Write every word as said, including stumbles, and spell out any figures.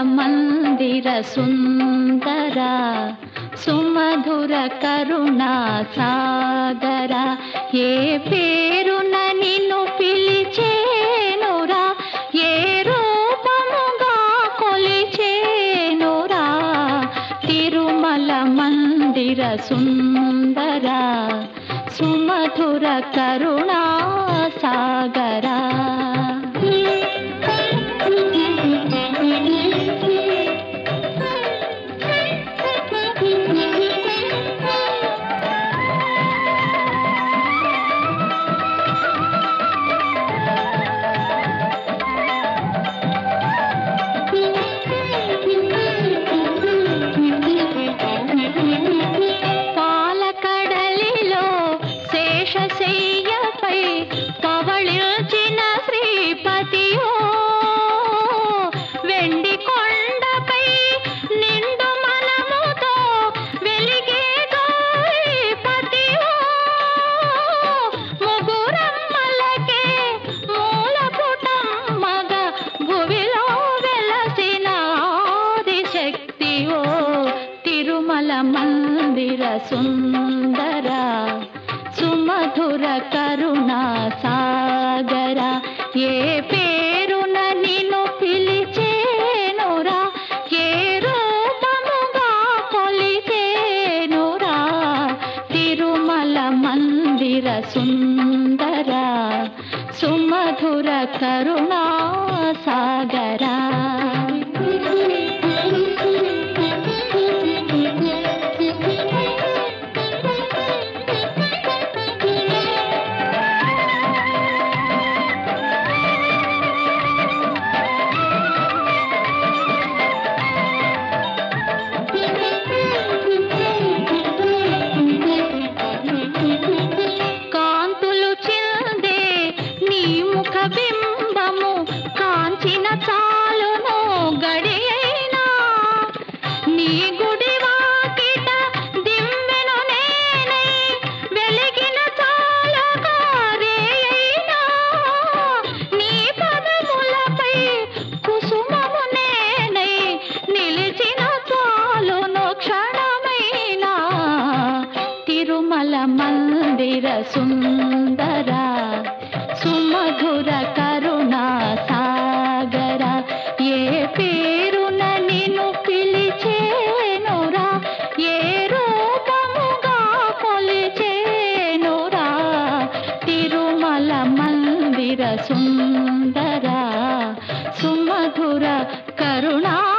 మందిర సుందర సుమధుర కరుణా సాగర ఏ పేరున నిన్ను పిలిచేనురా ఏ రూపముగా కొలిచేనురా తిరుమల మందిర సుందర సుమధుర కరుణా సాగర శయ్యపై పవళించిన శ్రీపతియో వెండి కొండపై నిండు మనముతో వెలిగే గోపతియో ముగురమ్మలకే మూలపుటమ్మగ భువిలో వెలసిన ఆదిశక్తియో తిరుమల మందిర సుందర సుమధుర కరుణా సాగర ఏ పేరున నిన్ను పిలిచేనురా ఏ రూపముగా కొలిచేనురా తిరుమల మందిర సుందర సుమధుర కరుణా సాగర బింబము కాంచిన చాలును గడియైనా నీ గుడి వాకిట దిమ్మెను నేనై వెలిగిన చాలుగా రేయైనా నీ పదములపై కుసుమము నేనై నిలిచిన చాలును క్షణమైనా తిరుమల మందిర సుందర సుమధుర కరుణా సాగర ఏ పేరున నిన్ను పిలిచేనురా ఏ రూపముగా కొలిచేనురా తిరుమల మందిర సుందర సుమధుర కరుణా